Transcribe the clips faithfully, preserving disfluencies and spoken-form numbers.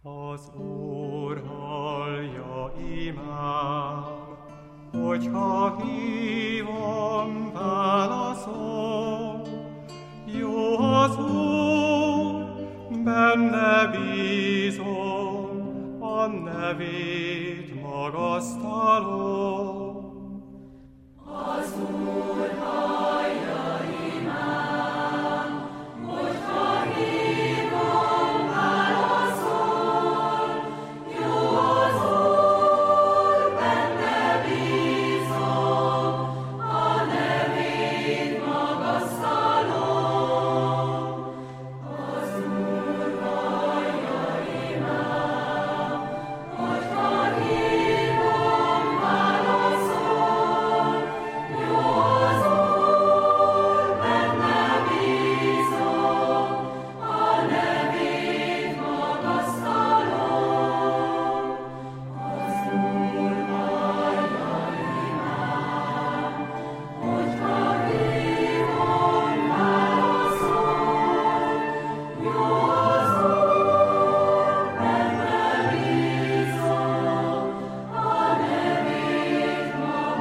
Az Úr hallja imám, hogyha hívom, válaszol. Jó az Úr, benne bízom, a nevét magasztalom. Az Úr hallja imám, hogyha hívom, válaszol. Jó az Úr, benne bízom, a nevét magasztalom. Az Úr hallja imám, hogyha hívom, válaszol. Jó az Úr, benne bízom, a nevét magasztalom. Az Úr hallja imám, hogyha hívom, válaszol. Jó az Úr, benne bízom, a nevét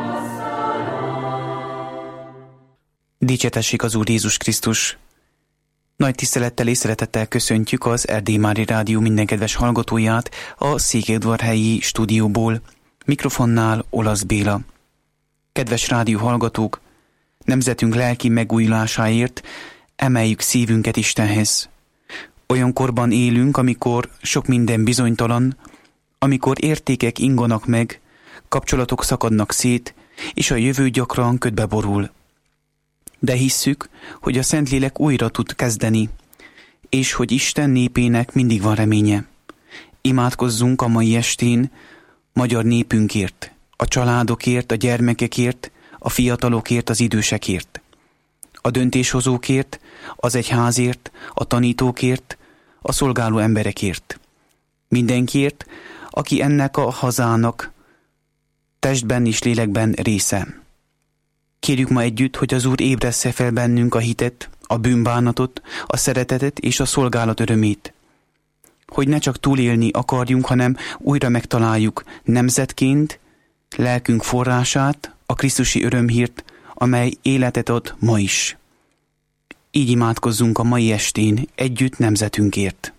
magasztalom. Dicsértessék az Úr Jézus Krisztus! Nagy tisztelettel és szeretettel köszöntjük az Erdély Mária Rádió minden kedves hallgatóját a Székelyudvarhelyi stúdióból, mikrofonnál Olasz Béla. Kedves rádió hallgatók, nemzetünk lelki megújulásáért emeljük szívünket Istenhez. Olyan korban élünk, amikor sok minden bizonytalan, amikor értékek inganak meg, kapcsolatok szakadnak szét, és a jövő gyakran ködbe borul. De hisszük, hogy a Szentlélek újra tud kezdeni, és hogy Isten népének mindig van reménye. Imádkozzunk a mai estén magyar népünkért, a családokért, a gyermekekért, a fiatalokért, az idősekért, a döntéshozókért, az egyházért, a tanítókért, a szolgáló emberekért. Mindenkiért, aki ennek a hazának testben és lélekben része. Kérjük ma együtt, hogy az Úr ébressze fel bennünk a hitet, a bűnbánatot, a szeretetet és a szolgálat örömét. Hogy ne csak túlélni akarjunk, hanem újra megtaláljuk nemzetként lelkünk forrását, a krisztusi örömhírt, amely életet ad ma is. Így imádkozzunk a mai estén együtt nemzetünkért.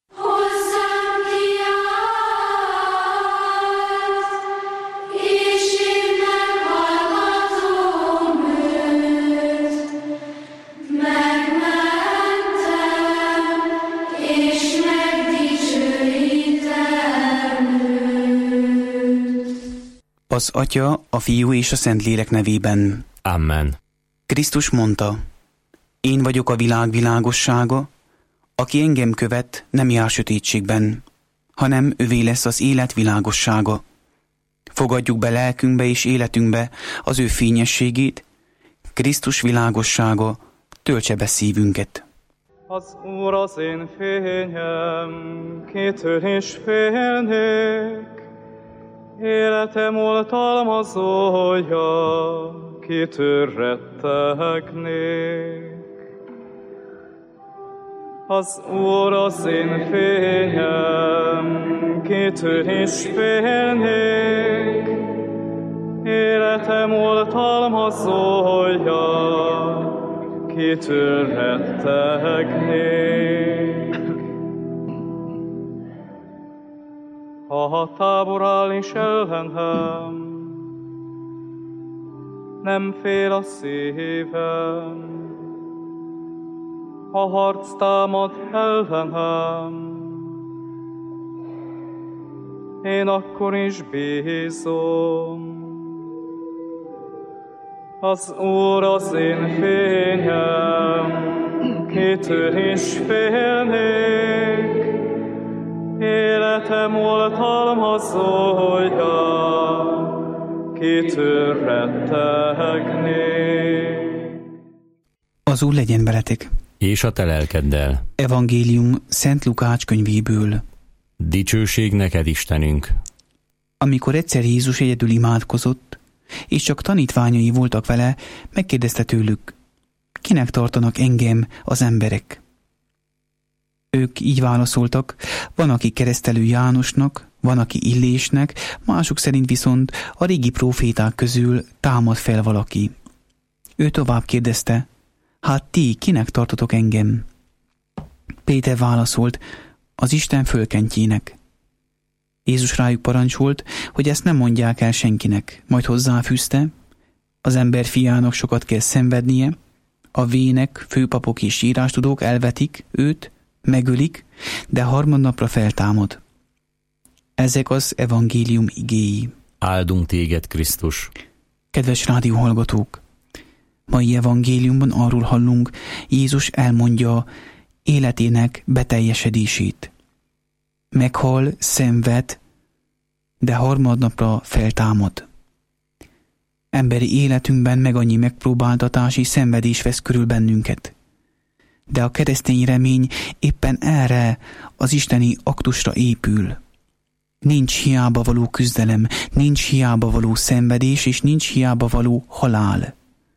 Az Atya, a Fiú és a Szentlélek nevében. Amen. Krisztus mondta, én vagyok a világ világossága, aki engem követ, nem jár sötétségben, hanem övé lesz az élet világossága. Fogadjuk be lelkünkbe és életünkbe az ő fényességét, Krisztus világossága töltse be szívünket. Az Úr az én fényem, kitől is félnék. Életem oltalmazója, kitől rettegnék. Az Úr az én fényem, kitől is félnék. Életem oltalmazója, kitől rettegnék. Ha a tábor áll is ellenem, nem fél a szívem. Ha harc támad ellenem, én akkor is bízom. Az Úr az én fényem, kitől is félnék. Életem oltalmazója, kitől rettegnék. Az Úr legyen veletek. És a te lelkeddel. Evangélium Szent Lukács könyvéből. Dicsőség neked, Istenünk. Amikor egyszer Jézus egyedül imádkozott, és csak tanítványai voltak vele, megkérdezte tőlük, kinek tartanak engem az emberek? Ők így válaszoltak, van, aki keresztelő Jánosnak, van, aki Illésnek, mások szerint viszont a régi próféták közül támad fel valaki. Ő tovább kérdezte, hát ti kinek tartotok engem? Péter válaszolt, az Isten fölkentjének. Jézus rájuk parancsolt, hogy ezt nem mondják el senkinek, majd hozzáfűzte, az ember fiának sokat kell szenvednie, a vének, főpapok és írástudók elvetik őt, megölik, de harmadnapra feltámad. Ezek az evangélium igéi. Áldunk téged, Krisztus! Kedves rádióhallgatók! Mai evangéliumban arról hallunk, Jézus elmondja életének beteljesedését. Meghal, szenved, de harmadnapra feltámad. Emberi életünkben meg annyi megpróbáltatás és szenvedés vesz körül bennünket. De a keresztény remény éppen erre az isteni aktusra épül. Nincs hiába való küzdelem, nincs hiába való szenvedés, és nincs hiába való halál.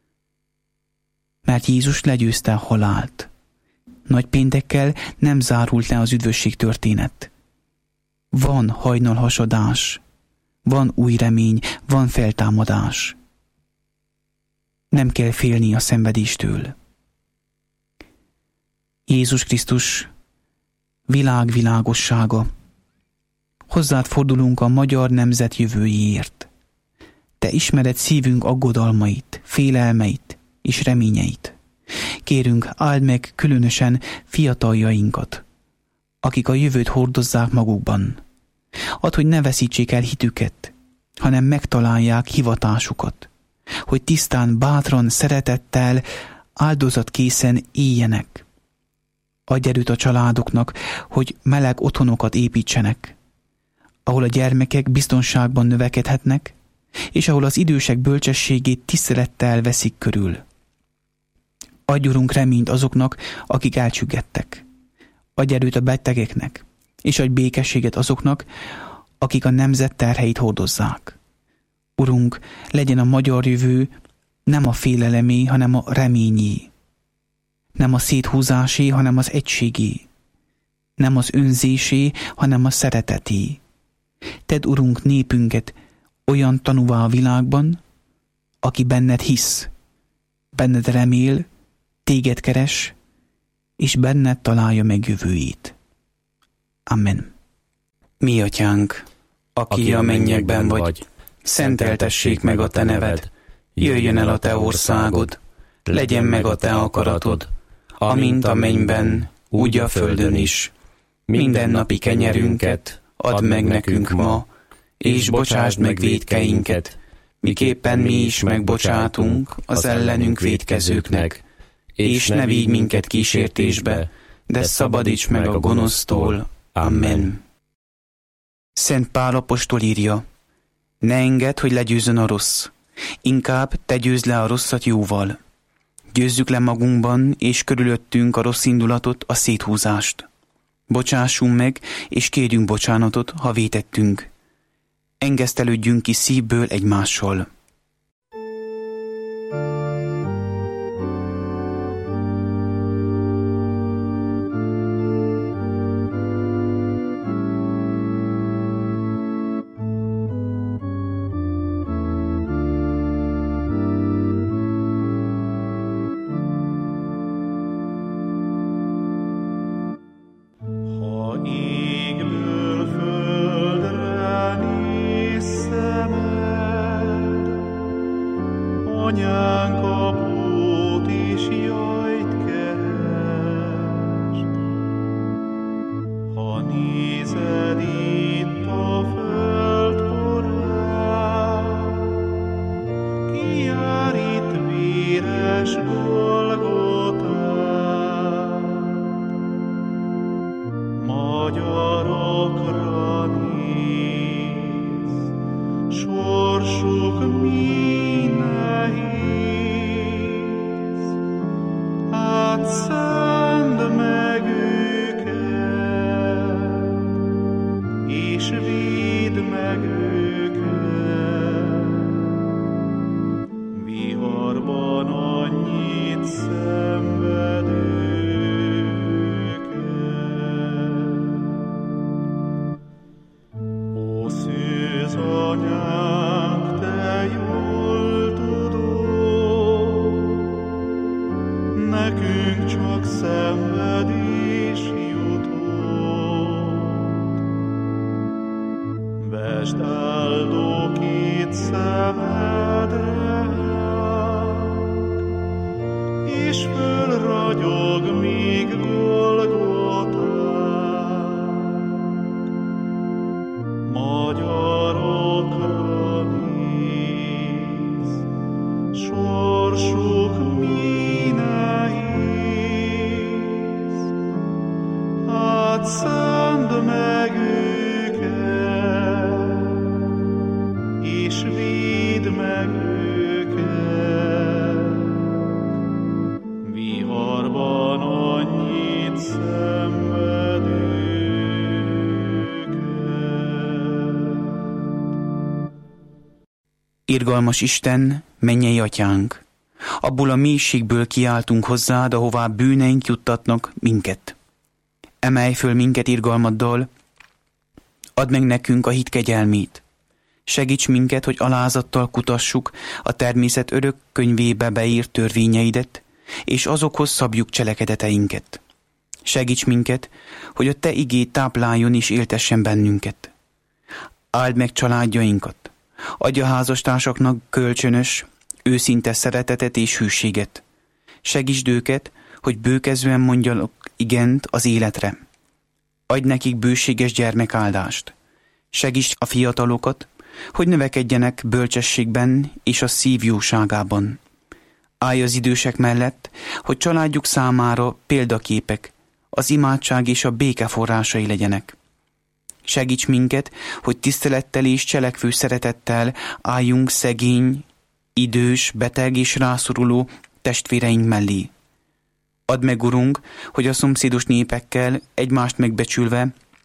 Mert Jézus legyőzte a halált. Nagypéntekkel nem zárult le az üdvösség történet. Van hajnalhasadás, van új remény, van feltámadás. Nem kell félni a szenvedéstől. Jézus Krisztus világ világossága. Hozzád fordulunk a magyar nemzet jövőjéért. Te ismered szívünk aggodalmait, félelmeit és reményeit. Kérünk, áld meg különösen fiataljainkat, akik a jövőt hordozzák magukban. Add, hogy ne veszítsék el hitüket, hanem megtalálják hivatásukat, hogy tisztán, bátran, szeretettel, áldozatkészen éljenek. Adj erőt a családoknak, hogy meleg otthonokat építsenek, ahol a gyermekek biztonságban növekedhetnek, és ahol az idősek bölcsességét tisztelettel veszik körül. Adj, Urunk, reményt azoknak, akik elcsüggettek. Adj erőt a betegeknek, és adj békességet azoknak, akik a nemzet terheit hordozzák. Urunk, legyen a magyar jövő nem a félelemé, hanem a reményé. Nem a széthúzásé, hanem az egységé. Nem az önzésé, hanem a szereteté. Tedd, Urunk, népünket olyan tanúvá a világban, aki benned hisz, benned remél, téged keres, és benned találja meg jövőjét. Amen. Mi atyánk, aki, aki a mennyekben vagy, vagy, szenteltessék meg a te neved, jöjjön el a te országod, legyen meg a te akaratod, amint a mennyben, úgy a földön is. Mindennapi kenyerünket add meg nekünk ma, és bocsásd meg vétkeinket, miképpen mi is megbocsátunk az ellenünk vétkezőknek, és ne vigy minket kísértésbe, de szabadíts meg a gonosztól. Amen. Szent Pál apostol írja, ne engedd, hogy legyőzzön a rossz, inkább te győzd le a rosszat jóval. Győzzük le magunkban és körülöttünk a rossz indulatot, a széthúzást. Bocsássunk meg, és kérjünk bocsánatot, ha vétettünk. Engesztelődjünk ki szívből egymással. Viharban annyit szenvedőket. Anyánk, te jól tudod, nekünk csak szenvedés jutott. Vesd áldó két szemedre, és fölragyog még Golgotán. Magyarokra néz, sorsuk mi nehéz, hát szándd meg őket, és védd meg őket. Viharban annyit szenved őket. Irgalmas Isten, mennyei atyánk, abból a mélységből kiáltunk hozzád, ahová bűneink juttatnak minket. Emelj föl minket irgalmaddal, add meg nekünk a hit kegyelmét. Segíts minket, hogy alázattal kutassuk a természet örök könyvébe beírt törvényeidet, és azokhoz szabjuk cselekedeteinket. Segíts minket, hogy a te igéd tápláljon és éltessen bennünket. Áld meg családjainkat, adj a házastársaknak kölcsönös, őszinte szeretetet és hűséget. Segítsd őket, hogy bőkezően mondjanak igent az életre. Adj nekik bőséges gyermekáldást. Segítsd a fiatalokat, hogy növekedjenek bölcsességben és a szív jóságában. Állj az idősek mellett, hogy családjuk számára példaképek, az imádság és a béke forrásai legyenek. Segíts minket, hogy tisztelettel és cselekvő szeretettel álljunk szegény, idős, beteg és rászoruló testvéreink mellé. Add meg, Urunk, hogy a szomszédos népekkel egymást megbecsülve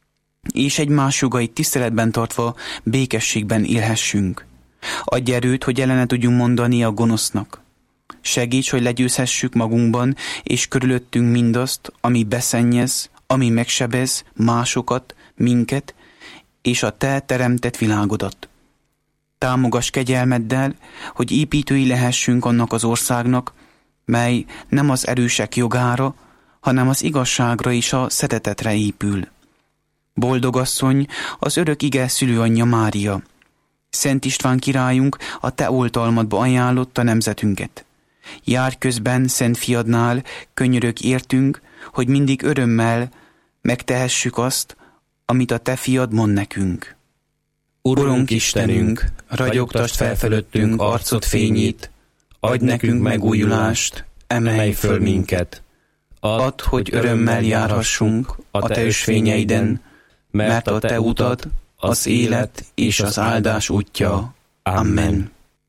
és egymás jogait tiszteletben tartva békességben élhessünk. Adj erőt, hogy ellene tudjunk mondani a gonosznak. Segíts, hogy legyőzhessük magunkban és körülöttünk mindazt, ami beszennyez, ami megsebez másokat, minket és a te teremtett világodat. Támogass kegyelmeddel, hogy építői lehessünk annak az országnak, mely nem az erősek jogára, hanem az igazságra és a szeretetre épül. Boldog asszony, az örök ige szülőanyja Mária. Szent István királyunk a te oltalmadba ajánlotta nemzetünket. Járj közben Szent Fiadnál, könyörög értünk, hogy mindig örömmel megtehessük azt, amit a te fiad mond nekünk. Urunk Istenünk, ragyogtasd fel felőttünk arcod fényét, adj nekünk megújulást, emelj föl minket. Add, hogy örömmel járhassunk a te ösvényeiden, mert a te utad az élet és az áldás útja. Amen.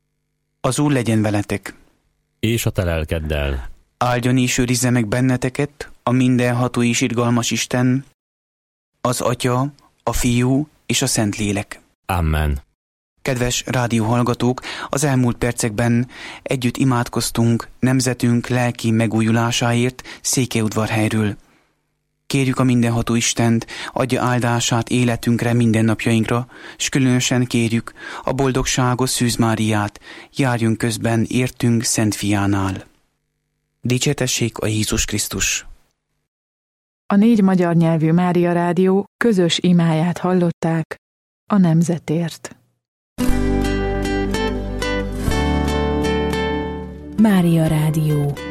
Az Úr legyen veletek. És a te lelkeddel. Áldjon és őrizze meg benneteket a mindenható és irgalmas Isten, az Atya, a Fiú és a Szentlélek. Amen. Kedves rádióhallgatók, az elmúlt percekben együtt imádkoztunk nemzetünk lelki megújulásáért Székelyudvarhelyről. Kérjük a mindenható Istent, adja áldását életünkre, mindennapjainkra, s különösen kérjük a boldogságos Szűz Máriát, járjunk közben értünk Szent Fiánál. Dicsértessék a Jézus Krisztus! A négy magyar nyelvű Mária Rádió közös imáját hallották a nemzetért. Mária Rádió.